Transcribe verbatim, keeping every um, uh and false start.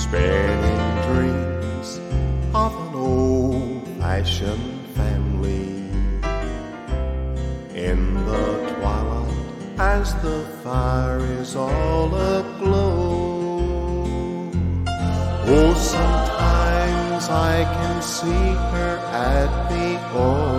spinning dreams of an old-fashioned family. In the twilight, as the fire is all aglow, oh, sometimes I can see her at the old